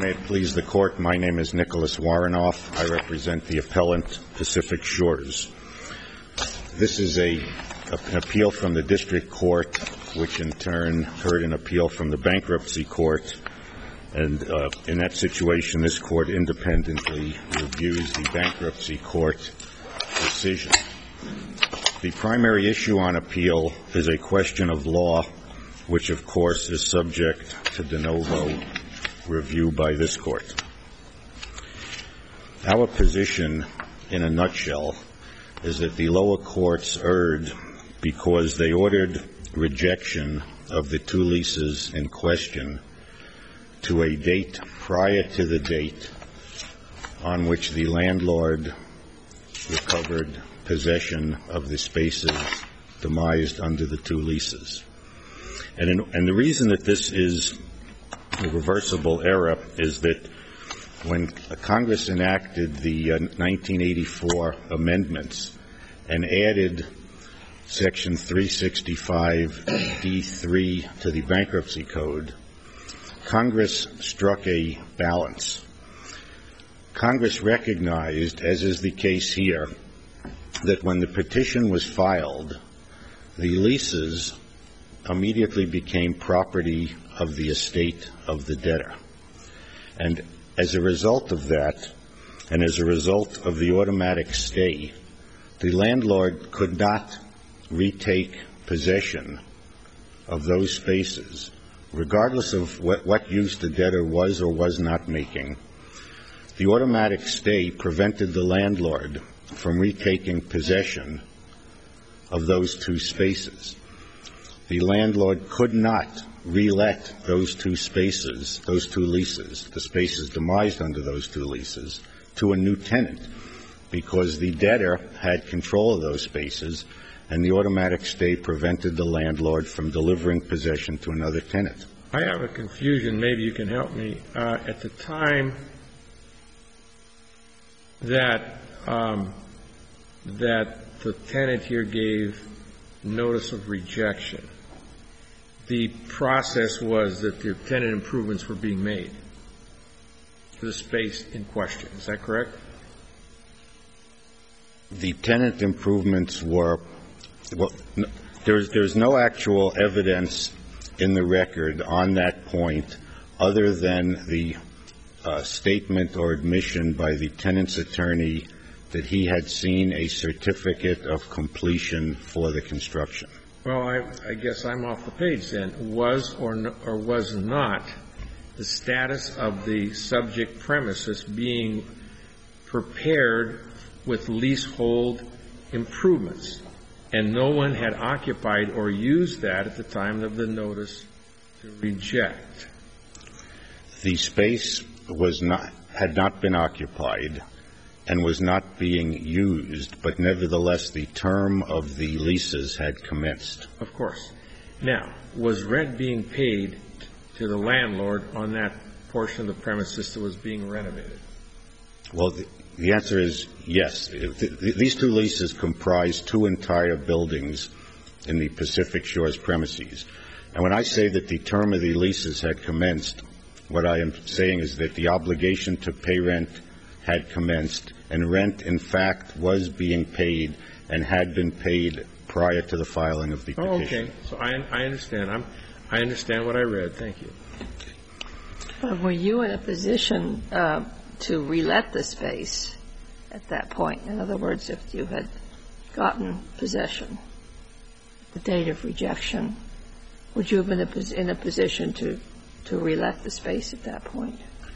May it please the Court, my name is Nicholas Warrenoff. I represent the appellant, Pacific Shores. This is an appeal from the District Court, which in turn heard an appeal from the Bankruptcy Court. And in that situation, this Court independently reviews the Bankruptcy Court decision. The primary issue on appeal is a question of law, which, of course, is subject to de novo review by this Court. Our position, in a nutshell, is that the lower courts erred because they ordered rejection of the two leases in question to a date prior to the date on which the landlord recovered possession of the spaces demised under the two leases. And the reason that this is a reversible error is that when Congress enacted the 1984 amendments and added Section 365D3 to the Bankruptcy Code, Congress struck a balance. Congress recognized, as is the case here, that when the petition was filed, the leases immediately became property of the estate of the debtor. And as a result of that, and as a result of the automatic stay, the landlord could not retake possession of those spaces, regardless of what use the debtor was or was not making. The automatic stay prevented the landlord from retaking possession of those two spaces. The landlord could not relet those two spaces, those two leases, the spaces demised under those two leases, to a new tenant, because the debtor had control of those spaces and the automatic stay prevented the landlord from delivering possession to another tenant. I have a confusion. Maybe you can help me. At the time that the tenant here gave notice of rejection, the process was that the tenant improvements were being made to the space in question. Is that correct? The tenant improvements were there's no actual evidence in the record on that point other than the statement or admission by the tenant's attorney that he had seen a certificate of completion for the construction. Well, I guess I'm off the page then. Was or was not the status of the subject premises being prepared with leasehold improvements, and no one had occupied or used that at the time of the notice to reject? The space had not been occupied and was not being used, but nevertheless the term of the leases had commenced. Of course. Now, was rent being paid to the landlord on that portion of the premises that was being renovated? Well, the answer is yes. These two leases comprise two entire buildings in the Pacific Shores premises. And when I say that the term of the leases had commenced, what I am saying is that the obligation to pay rent had commenced, and rent, in fact, was being paid and had been paid prior to the filing of the petition. Oh, okay. So I understand. I understand what I read. Thank you. But were you in a position to relet the space at that point? In other words, if you had gotten possession at the date of rejection, would you have been in a position to relet the space at that point?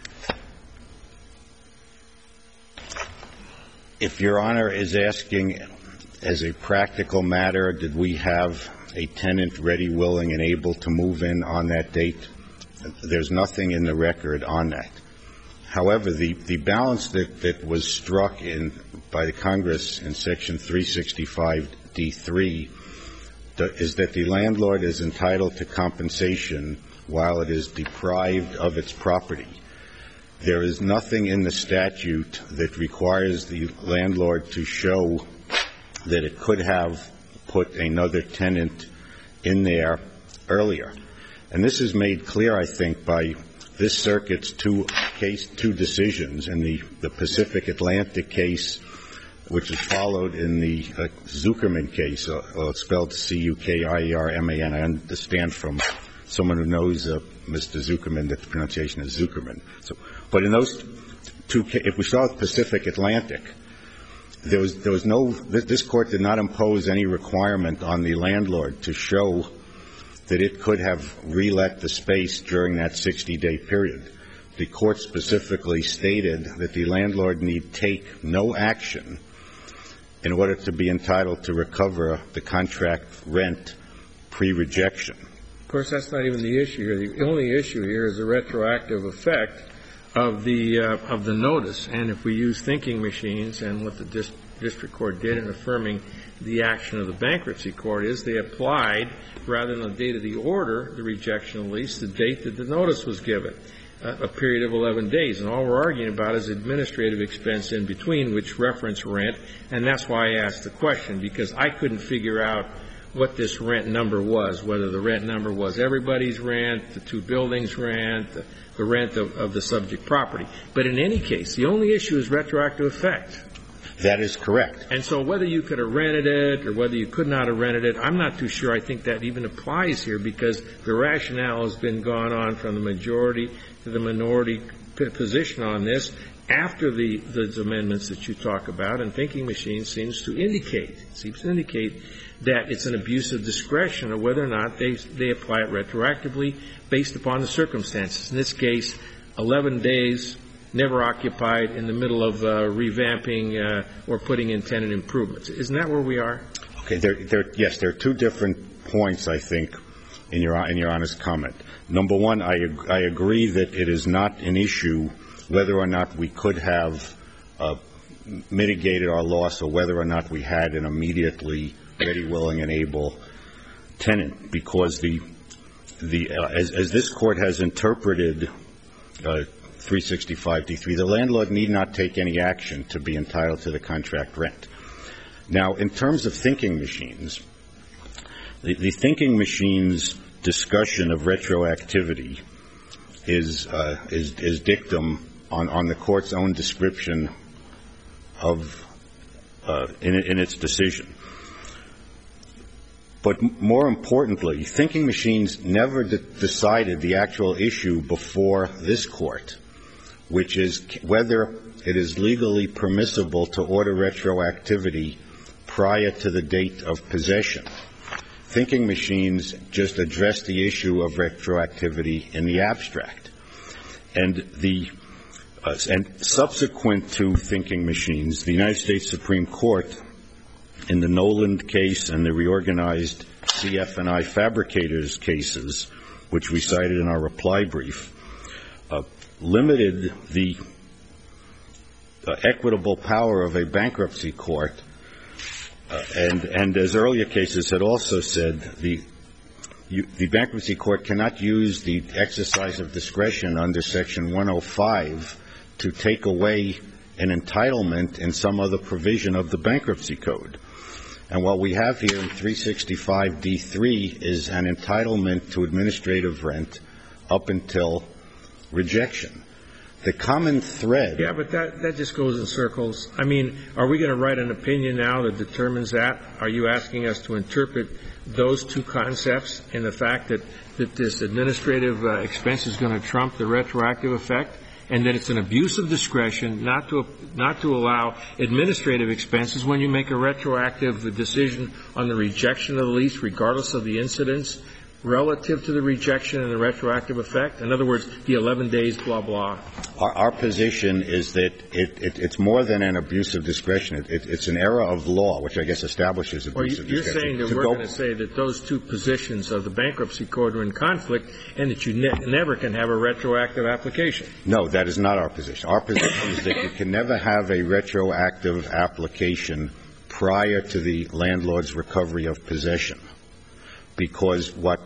If Your Honor is asking, as a practical matter, did we have a tenant ready, willing, and able to move in on that date, there's nothing in the record on that. However, the balance that was struck by the Congress in Section 365D3 is that the landlord is entitled to compensation while it is deprived of its property. There is nothing in the statute that requires the landlord to show that it could have put another tenant in there earlier. And this is made clear, I think, by this circuit's two two decisions in the Pacific Atlantic case, which is followed in the Zuckerman case, spelled Cukierman. I understand from someone who knows Mr. Zuckerman that the pronunciation is Zuckerman. But in those two, if we start with Pacific Atlantic, this court did not impose any requirement on the landlord to show that it could have relet the space during that 60-day period. The court specifically stated that the landlord need take no action in order to be entitled to recover the contract rent pre-rejection. Of course, that's not even the issue here. The only issue here is the retroactive effect of the notice. And if we use thinking machines, and what the district court did in affirming the action of the bankruptcy court is they applied, rather than the date of the order, the rejection of the lease, the date that the notice was given, a period of 11 days. And all we're arguing about is administrative expense in between, which reference rent. And that's why I asked the question, because I couldn't figure out what this rent number was, whether the rent number was everybody's rent, the two buildings' rent, the rent of the subject property. But in any case, the only issue is retroactive effect. That is correct. And so whether you could have rented it or whether you could not have rented it, I'm not too sure I think that even applies here, because the rationale has been gone on from the majority to the minority position on this after the amendments that you talk about. And thinking machines seems to indicate that it's an abuse of discretion of whether or not they apply it retroactively based upon the circumstances. In this case, 11 days, never occupied, in the middle of revamping or putting in tenant improvements. Isn't that where we are? Okay. Yes, there are two different points, I think, in your honest comment. Number one, I agree that it is not an issue whether or not we could have mitigated our loss or whether or not we had an immediately ready, willing, and able tenant, because as this court has interpreted 365D3, the landlord need not take any action to be entitled to the contract rent. Now, in terms of thinking machines, the thinking machines discussion of retroactivity is dictum on the court's own description of in its decision. But more importantly, thinking machines never decided the actual issue before this court, which is whether it is legally permissible to order retroactivity prior to the date of possession. Thinking machines just address the issue of retroactivity in the abstract. And subsequent to thinking machines, the United States Supreme Court, in the Noland case and the reorganized CF&I fabricators cases, which we cited in our reply brief, limited the equitable power of a bankruptcy court, and as earlier cases had also said, the bankruptcy court cannot use the exercise of discretion under Section 105 to take away an entitlement in some other provision of the bankruptcy code. And what we have here in 365D3 is an entitlement to administrative rent up until rejection. The common thread... Yeah, but that just goes in circles. I mean, are we going to write an opinion now that determines that? Are you asking us to interpret those two concepts in the fact that this administrative expense is going to trump the retroactive effect, and that it's an abuse of discretion not to allow administrative expenses when you make a retroactive decision on the rejection of the lease, regardless of the incidence relative to the rejection and the retroactive effect? In other words, the 11 days, blah, blah. Our position is that it's more than an abuse of discretion. It's an error of law, which I guess establishes abuse of discretion. You're saying that we're going to say that those two positions of the bankruptcy court are in conflict and that you never can have a retroactive application. No, that is not our position. Our position is that you can never have a retroactive application prior to the landlord's recovery of possession, because what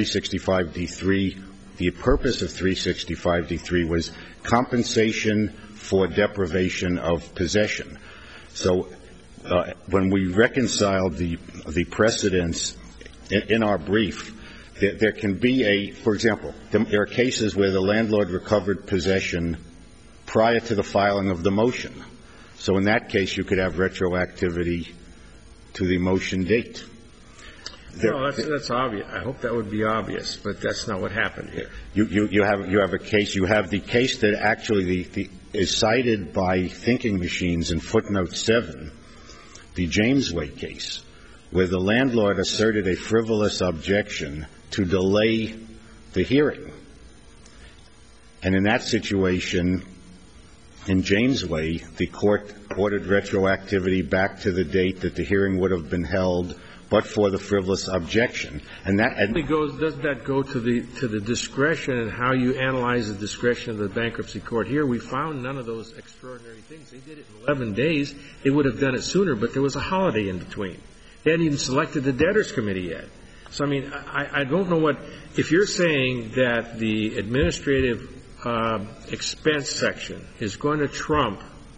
365D3, the purpose of 365D3 was compensation for deprivation of possession. So when we reconciled the precedents in our brief, there can be for example, there are cases where the landlord recovered possession prior to the filing of the motion. So in that case, you could have retroactivity to the motion date. No, that's obvious. I hope that would be obvious, but that's not what happened here. You have a case. You have the case that actually is cited by Thinking Machines in footnote 7, the Jamesway case, where the landlord asserted a frivolous objection to delay the hearing. And in that situation, in Jamesway, the court ordered retroactivity back to the date that the hearing would have been held, but for the frivolous objection. And that doesn't that go to the discretion and how you analyze the discretion of the bankruptcy court? Here we found none of those extraordinary things. They did it in 11 days. They would have done it sooner, but there was a holiday in between. They hadn't even selected the debtors committee yet. So, I mean, I don't know what – if you're saying that the administrative expense section is going to trump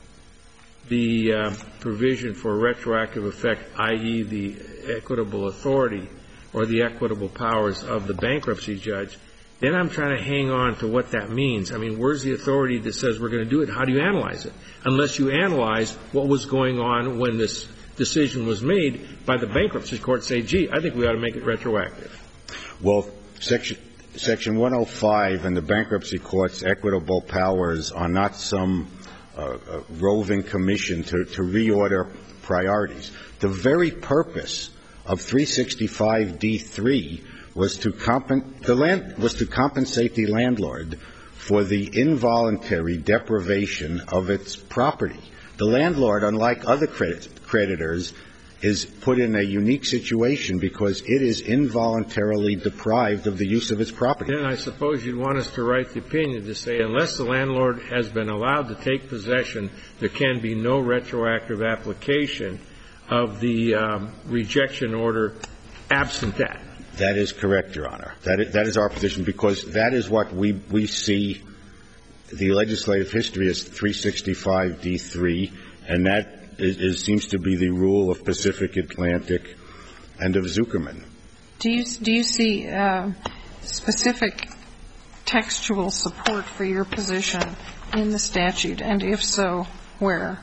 the provision for retroactive effect, i.e. the equitable authority or the equitable powers of the bankruptcy judge, then I'm trying to hang on to what that means. I mean, where's the authority that says we're going to do it? How do you analyze it? Unless you analyze what was going on when this decision was made by the bankruptcy court, say, gee, I think we ought to make it retroactive. Well, Section 105 and the bankruptcy court's equitable powers are not some roving commission to reorder priorities. The very purpose of 365d3 was to compensate the landlord for the involuntary deprivation of its property. The landlord, unlike other creditors, is put in a unique situation because it is involuntarily deprived of the use of its property. Then I suppose you'd want us to write the opinion to say unless the landlord has been allowed to take possession, there can be no retroactive application of the rejection order absent that. That is correct, Your Honor. That is our position, because that is what we see the legislative history as 365d3, and that seems to be the rule of Pacific Atlantic and of Zuckerman. Do you see specific textual support for your position in the statute, and if so, where?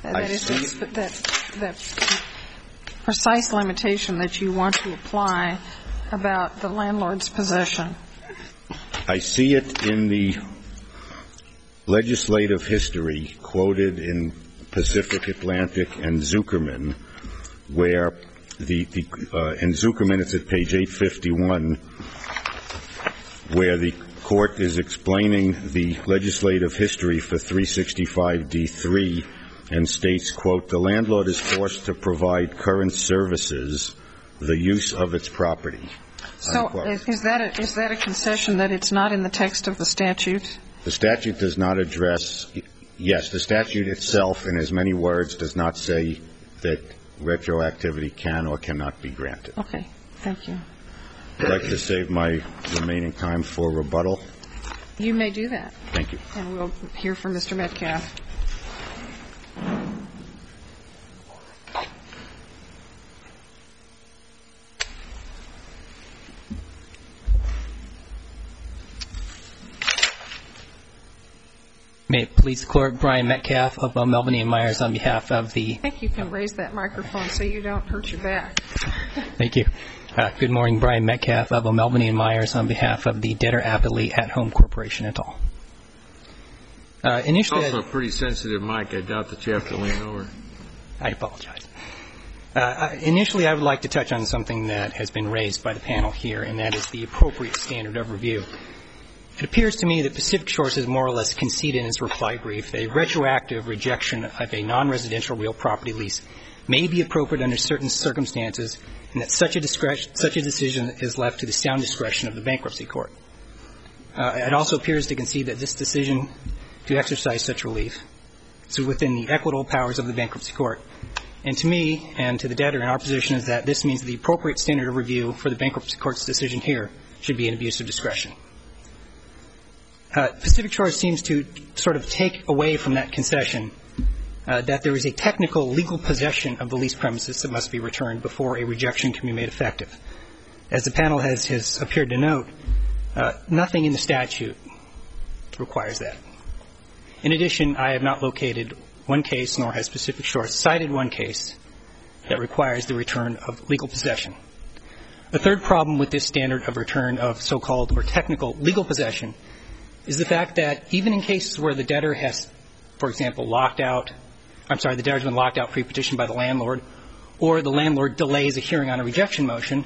That precise limitation that you want to apply about the landlord's possession. I see it in the legislative history quoted in Pacific Atlantic and Zuckerman, where in Zuckerman it's at page 851, where the court is explaining the legislative history for 365d3 and states, quote, the landlord is forced to provide current services, the use of its property. So is that a concession that it's not in the text of the statute? The statute does not address – yes, the statute itself in as many words does not say that retroactivity can or cannot be granted. Okay. Thank you. I'd like to save my remaining time for rebuttal. You may do that. Thank you. And we'll hear from Mr. Metcalf. May it please the Court, Brian Metcalf of Melvin & Myers on behalf of the – I think you can raise that microphone so you don't hurt your back. Thank you. Good morning, Brian Metcalf of Melvin & Myers on behalf of the Debtor Appellee at Home Corporation et al. Initially, also a pretty sensitive mic. I doubt that you have to lean over. I apologize. Initially, I would like to touch on something that has been raised by the panel here, and that is the appropriate standard of review. It appears to me that Pacific Shores has more or less conceded in its reply brief that a retroactive rejection of a non-residential real property lease may be appropriate under certain circumstances, and that such a decision is left to the sound discretion of the bankruptcy court. It also appears to concede that this decision to exercise such relief is within the equitable powers of the bankruptcy court. And to me and to the debtor in our position is that this means the appropriate standard of review for the bankruptcy court's decision here should be an abuse of discretion. Pacific Shores seems to sort of take away from that concession that there is a technical legal possession of the lease premises that must be returned before a rejection can be made effective. As the panel has appeared to note, nothing in the statute requires that. In addition, I have not located one case, nor has Pacific Shores cited one case that requires the return of legal possession. A third problem with this standard of return of so-called or technical legal possession is the fact that even in cases where the debtor has, for example, the debtor's been locked out pre-petition by the landlord, or the landlord delays a hearing on a rejection motion,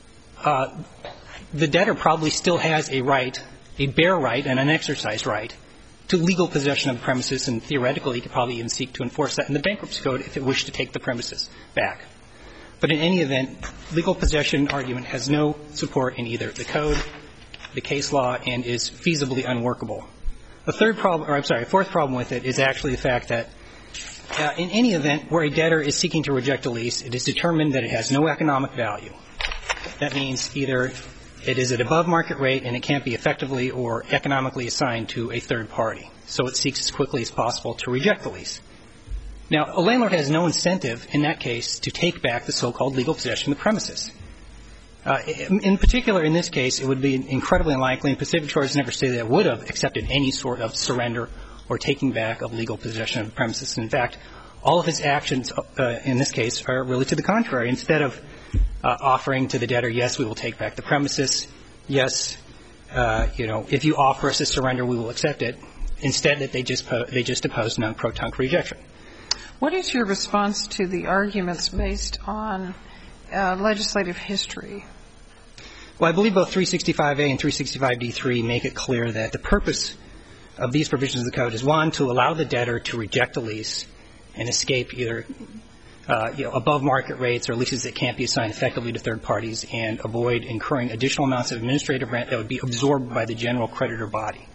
the debtor probably still has a right, a bare right and an exercise right to legal possession of the premises, and theoretically he could probably even seek to enforce that in the bankruptcy code if it wished to take the premises back. But in any event, legal possession argument has no support in either the code, the case law, and is feasibly unworkable. A fourth problem with it is actually the fact that in any event where a debtor is seeking to reject a lease, it is determined that it has no economic value. That means either it is at above market rate and it can't be effectively or economically assigned to a third party. So it seeks as quickly as possible to reject the lease. Now, a landlord has no incentive in that case to take back the so-called legal possession of the premises. In particular, in this case, it would be incredibly unlikely, and Pacific Shores never stated that it would have accepted any sort of surrender or taking back of legal possession of the premises. In fact, all of his actions in this case are really to the contrary. Instead of offering to the debtor, yes, we will take back the premises, yes, if you offer us a surrender, we will accept it, instead that they just opposed non-pro-tunc rejection. What is your response to the arguments based on legislative history? Well, I believe both 365A and 365D3 make it clear that the purpose of these provisions of the code is, one, to allow the debtor to reject a lease and escape either above market rates or leases that can't be assigned effectively to third parties and avoid incurring additional amounts of administrative rent that would be absorbed by the general creditor body.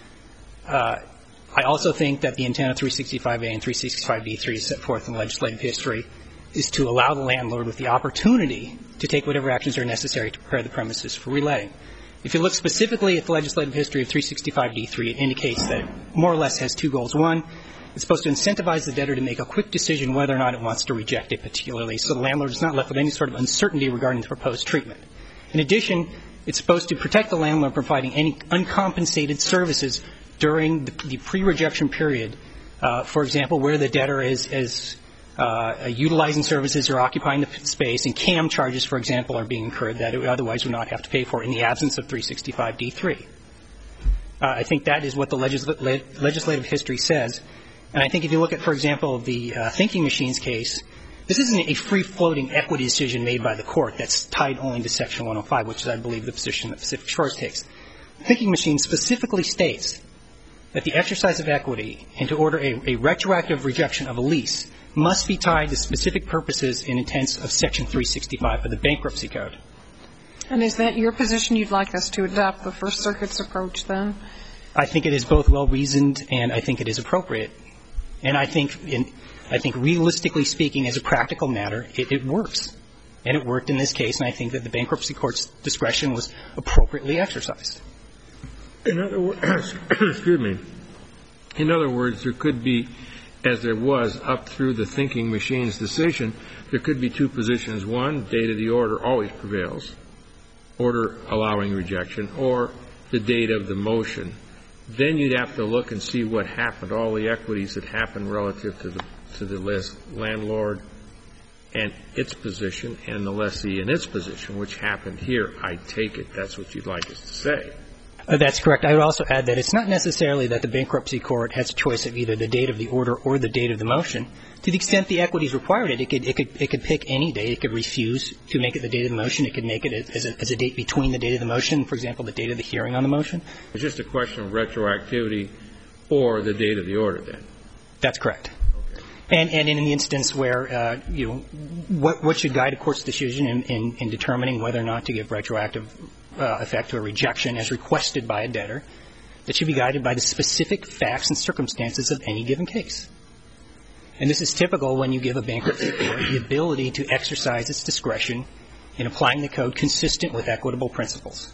I also think that the intent of 365A and 365D3 set forth in legislative history is to allow the landlord with the opportunity to take whatever actions are necessary to prepare the premises for reletting. If you look specifically at the legislative history of 365D3, it indicates that it more or less has two goals. One, it's supposed to incentivize the debtor to make a quick decision whether or not it wants to reject it particular lease, so the landlord is not left with any sort of uncertainty regarding the proposed treatment. In addition, it's supposed to protect the landlord from providing any uncompensated services during the pre-rejection period, for example, where the debtor is utilizing services or occupying the space, and CAM charges, for example, are being incurred that it otherwise would not have to pay for in the absence of 365D3. I think that is what the legislative history says. And I think if you look at, for example, the Thinking Machines case, this isn't a free-floating equity decision made by the court that's tied only to Section 105, which is, I believe, the position that Pacific Shores takes. Thinking Machines specifically states that the exercise of equity and to order a retroactive rejection of a lease must be tied to specific purposes and intents of Section 365 of the Bankruptcy Code. And is that your position? You'd like us to adopt the First Circuit's approach, then? I think it is both well-reasoned and I think it is appropriate. And I think realistically speaking, as a practical matter, it works. And it worked in this case, and I think that the Bankruptcy Court's discretion was appropriately exercised. In other words, excuse me. In other words, there could be, as there was up through the Thinking Machines decision, there could be two positions. One, date of the order always prevails, order allowing rejection, or the date of the motion. Then you'd have to look and see what happened, all the equities that happened relative to the landlord and its position and the lessee and its position, which happened here. I take it that's what you'd like us to say. That's correct. I would also add that it's not necessarily that the Bankruptcy Court has a choice of either the date of the order or the date of the motion. To the extent the equities required it could pick any date. It could refuse to make it the date of the motion. It could make it as a date between the date of the motion, for example, the date of the hearing on the motion. It's just a question of retroactivity or the date of the order, then. That's correct. And in the instance where, what should guide a court's decision in determining whether or not to give retroactive effect to a rejection as requested by a debtor, that should be guided by the specific facts and circumstances of any given case. And this is typical when you give a bankruptcy court the ability to exercise its discretion in applying the code consistent with equitable principles.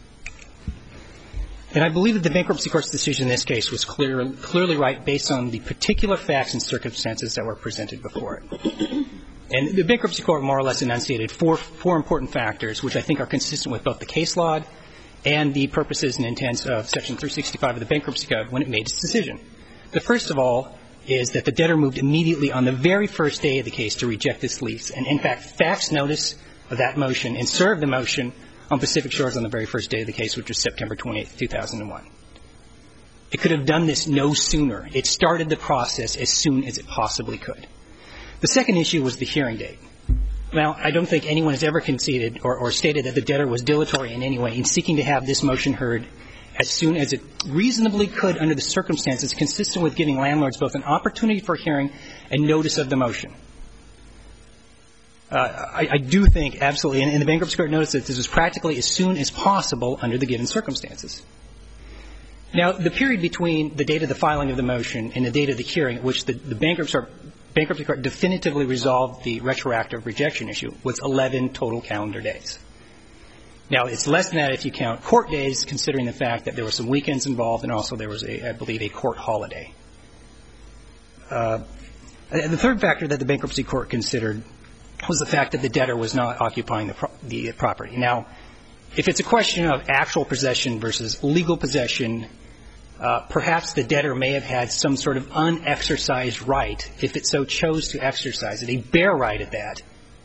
And I believe that the Bankruptcy Court's decision in this case was clearly right based on the particular facts and circumstances that were presented before it. And the Bankruptcy Court more or less enunciated four important factors, which I think are consistent with both the case law and the purposes and intents of Section 365 of the Bankruptcy Code when it made its decision. The first of all is that the debtor moved immediately on the very first day of the case to reject this lease and, in fact, faxed notice of that motion and served the motion on Pacific Shores on the very first day of the case, which was September 28, 2001. It could have done this no sooner. It started the process as soon as it possibly could. The second issue was the hearing date. Now, I don't think anyone has ever conceded or stated that the debtor was dilatory in any way in seeking to have this motion heard as soon as it reasonably could under the circumstances consistent with giving landlords both an opportunity for hearing and notice of the motion. I do think absolutely, and the bankruptcy court noticed that this was practically as soon as possible under the given circumstances. Now, the period between the date of the filing of the motion and the date of the hearing at which the bankruptcy court definitively resolved the retroactive rejection issue was 11 total calendar days. Now, it's less than that if you count court days, considering the fact that there were some weekends involved and also there was, I believe, a court holiday. The third factor that the bankruptcy court considered was the fact that the debtor was not occupying the property. Now, if it's a question of actual possession versus legal possession, perhaps the debtor may have had some sort of unexercised right, if it so chose to exercise it, a bare right at that,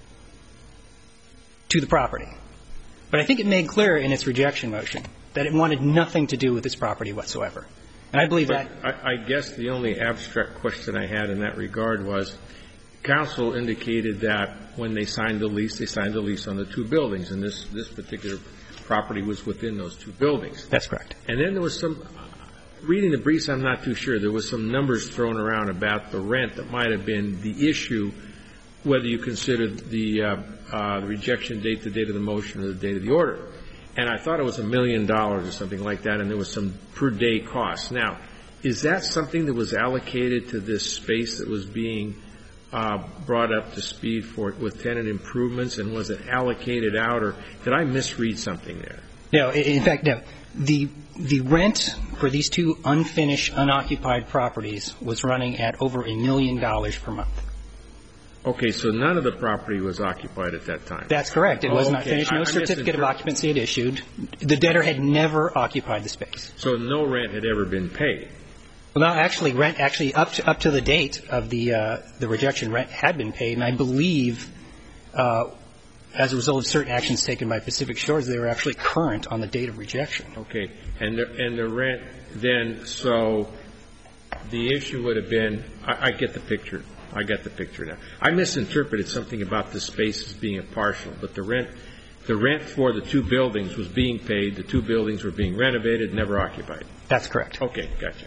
to the property. But I think it made clear in its rejection motion that it wanted nothing to do with its property whatsoever. And I believe that. I guess the only abstract question I had in that regard was counsel indicated that when they signed the lease on the two buildings, and this particular property was within those two buildings. That's correct. And then there was some, reading the briefs, I'm not too sure, there was some numbers thrown around about the rent that might have been the issue, whether you considered the rejection date, the date of the motion, or the date of the order. And I thought it was $1 million or something like that, and there was some per day cost. Now, is that something that was allocated to this space that was being brought up to speed with tenant improvements, and was it allocated out, or did I misread something there? No. In fact, no. The rent for these two unfinished, unoccupied properties was running at over $1 million per month. Okay, so none of the property was occupied at that time. That's correct. It was not finished. No certificate of occupancy had issued. The debtor had never occupied the space. So no rent had ever been paid. Well, no, actually, rent up to the date of the rejection, rent had been paid, and I believe as a result of certain actions taken by Pacific Shores, they were actually current on the date of rejection. Okay, and the rent then, so the issue would have been, I get the picture. I get the picture now. I misinterpreted something about the space as being a partial, but the rent for the two buildings was being paid. The two buildings were being renovated, never occupied. That's correct. Okay, gotcha.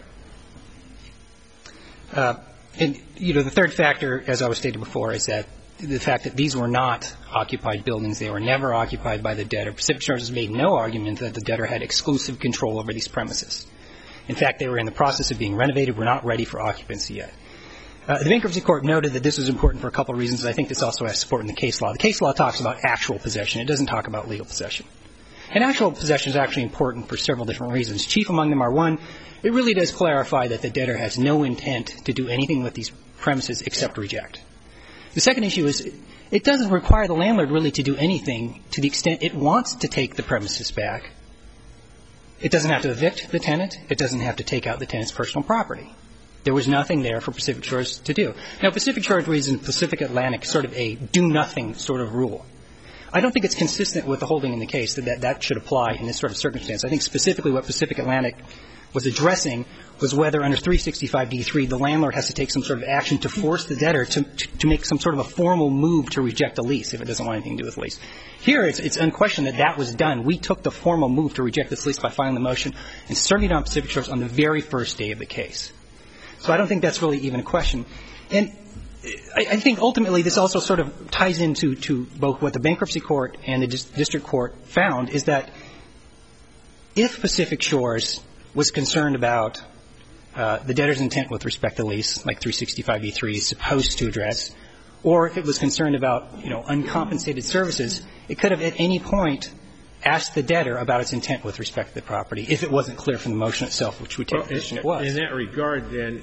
And, the third factor, as I was stating before, is that the fact that these were not occupied buildings. They were never occupied by the debtor. Pacific Shores has made no argument that the debtor had exclusive control over these premises. In fact, they were in the process of being renovated, were not ready for occupancy yet. The bankruptcy court noted that this was important for a couple of reasons. I think this also has support in the case law. The case law talks about actual possession. It doesn't talk about legal possession. And actual possession is actually important for several different reasons. Chief among them are, one, it really does clarify that the debtor has no intent to do anything with these premises except reject. The second issue is it doesn't require the landlord really to do anything to the extent it wants to take the premises back. It doesn't have to evict the tenant. It doesn't have to take out the tenant's personal property. There was nothing there for Pacific Shores to do. Now, Pacific Shores reads in Pacific Atlantic sort of a do-nothing sort of rule. I don't think it's consistent with the holding in the case that should apply in this sort of circumstance. I think specifically what Pacific Atlantic was addressing was whether under 365d3 the landlord has to take some sort of action to force the debtor to make some sort of a formal move to reject a lease if it doesn't want anything to do with the lease. Here, it's unquestioned that was done. We took the formal move to reject this lease by filing the motion and serving it on Pacific Shores on the very first day of the case. So I don't think that's really even a question. And I think ultimately this also sort of ties into both what the bankruptcy court and the district court found is that if Pacific Shores was concerned about the debtor's intent with respect to the lease, like 365e3 is supposed to address, or if it was concerned about, uncompensated services, it could have at any point asked the debtor about its intent with respect to the property if it wasn't clear from the motion itself, which we take the position it was. In that regard, then,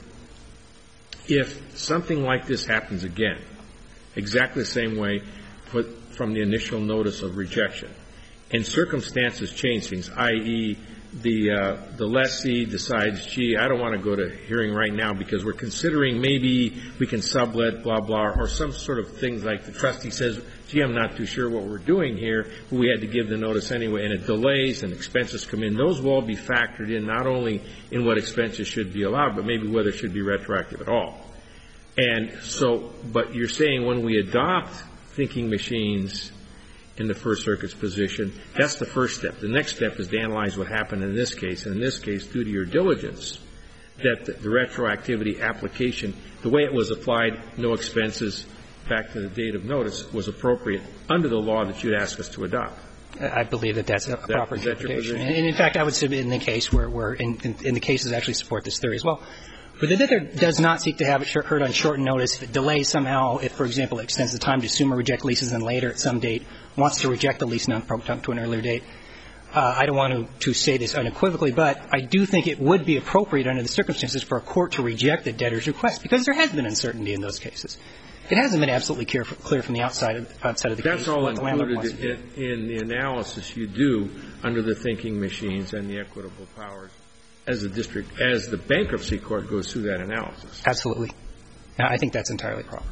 if something like this happens again, exactly the same way from the initial notice of rejection, and circumstances change things, i.e., the lessee decides, gee, I don't want to go to hearing right now because we're considering maybe we can sublet, blah, blah, or some sort of things like the trustee says, gee, I'm not too sure what we're doing here, but we had to give the notice anyway, and it delays and expenses come in. Those will all be factored in, not only in what expenses should be allowed, but maybe whether it should be retroactive at all. And so, but you're saying when we adopt thinking machines in the First Circuit's position, that's the first step. The next step is to analyze what happened in this case. And in this case, due to your diligence, that the retroactivity application, the way it was applied, no expenses, back to the date of notice, was appropriate under the law that you'd ask us to adopt. I believe that that's a proper interpretation. And in fact, I would submit in the case where in the cases actually support this theory as well. But the debtor does not seek to have it heard on short notice if it delays somehow, if, for example, it extends the time to assume or reject leases and later at some date wants to reject the lease non-proton to an earlier date. I don't want to say this unequivocally, but I do think it would be appropriate under the circumstances for a court to reject the debtor's request, because there has been uncertainty in those cases. It hasn't been absolutely clear from the outside of the case. That's all included in the analysis you do under the thinking machines and the equitable powers as the bankruptcy court goes through that analysis. Absolutely. I think that's entirely proper.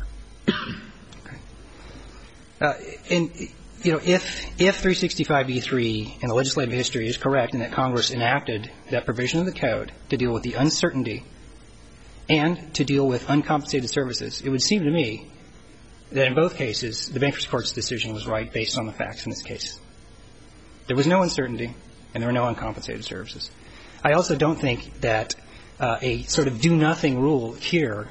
Okay. And, you know, if 365b3 in the legislative history is correct and that Congress enacted that provision of the code to deal with the uncertainty and to deal with uncompensated services, it would seem to me that in both cases the bankruptcy court's decision was right based on the facts in this case. There was no uncertainty and there were no uncompensated services. I also don't think that a sort of do-nothing rule here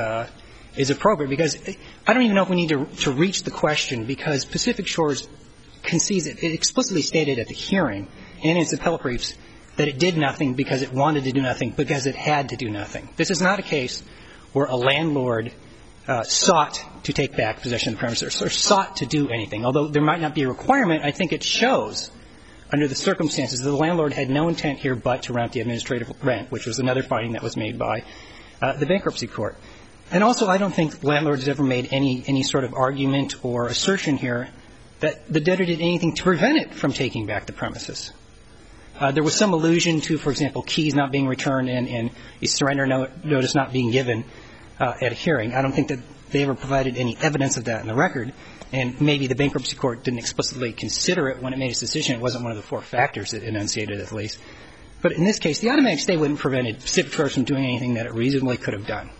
is appropriate, because I don't even know if we need to reach the question, because Pacific Shores concedes it explicitly stated at the hearing and in its appellate briefs that it did nothing because it wanted to do nothing, because it had to do nothing. This is not a case where a landlord sought to take back possession of the premises or sought to do anything. Although there might not be a requirement, I think it shows under the circumstances that the landlord had no intent here but to rent the administrative rent, which was another finding that was made by the bankruptcy court. And also, I don't think landlords ever made any sort of argument or assertion here that the debtor did anything to prevent it from taking back the premises. There was some allusion to, for example, keys not being returned and a surrender notice not being given at a hearing. I don't think that they ever provided any evidence of that in the record, and maybe the bankruptcy court didn't explicitly consider it when it made its decision. It wasn't one of the four factors it enunciated, at least. But in this case, the automatic stay wouldn't have prevented Pacific Shores from doing anything that it reasonably could have done.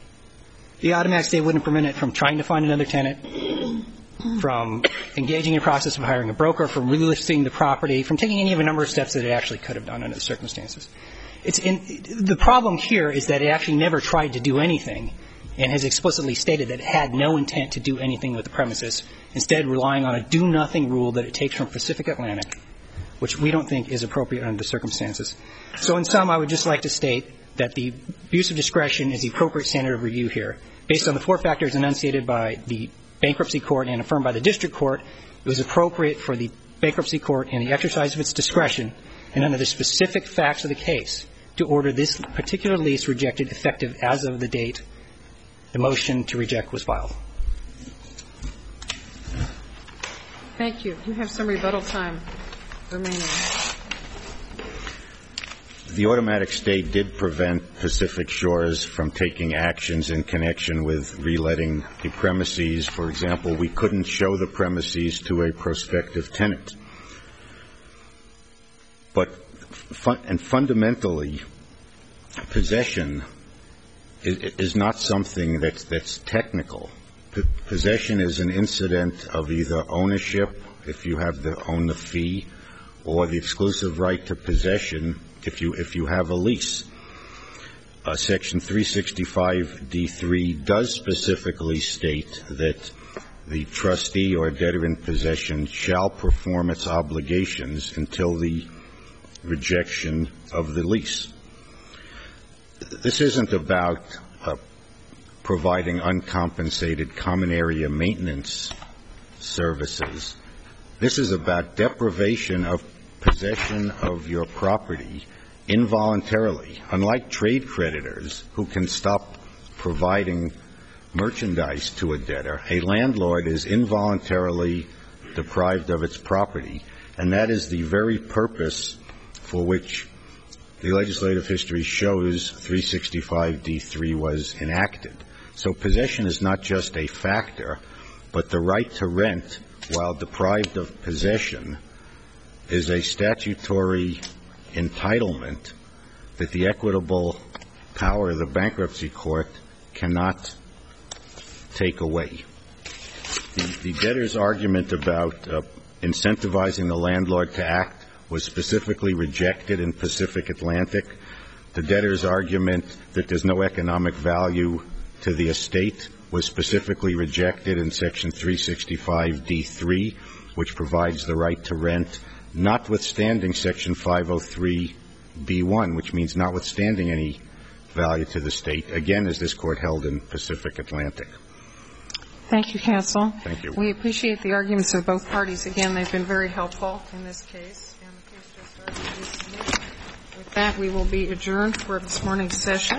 The automatic stay wouldn't prevent it from trying to find another tenant, from engaging in a process of hiring a broker, from relisting the property, from taking any of a number of steps that it actually could have done under the circumstances. The problem here is that it actually never tried to do anything and has explicitly stated that it had no intent to do anything with the premises, instead relying on a do-nothing rule that it takes from Pacific Atlantic, which we don't think is appropriate under the circumstances. So in sum, I would just like to state that the abuse of discretion is the appropriate standard of review here. Based on the four factors enunciated by the bankruptcy court and affirmed by the district court, it was appropriate for the bankruptcy court, in the exercise of its discretion and under the specific facts of the case, to order this particular lease rejected effective as of the date the motion to reject was filed. Thank you. You have some rebuttal time remaining. The automatic stay did prevent Pacific Shores from taking actions in connection with reletting the premises. For example, we couldn't show the premises to a prospective tenant. But fundamentally, possession is not something that's technical. Possession is an incident of either ownership, if you have to own the fee, or the exclusive right to possession if you have a lease. Section 365d3 does specifically state that the trustee or debtor in possession shall perform its obligations until the rejection of the lease. This isn't about providing uncompensated common area maintenance services. This is about deprivation of possession of your property involuntarily. Unlike trade creditors who can stop providing merchandise to a debtor, a landlord is involuntarily deprived of its property, and that is the very purpose for which the legislative history shows 365d3 was enacted. So possession is not just a factor, but the right to rent while deprived of possession is a statutory entitlement that the equitable power of the bankruptcy court cannot take away. The debtor's argument about incentivizing the landlord to act was specifically rejected in Pacific Atlantic. The debtor's argument that there's no economic value to the estate was specifically rejected in Section 365d3, which provides the right to rent, notwithstanding Section 503b1, which means notwithstanding any value to the state, again, as this Court held in Pacific Atlantic. Thank you, counsel. Thank you. We appreciate the arguments of both parties. Again, they've been very helpful in this case. And the case just argued is submitted. With that, we will be adjourned for this morning's session.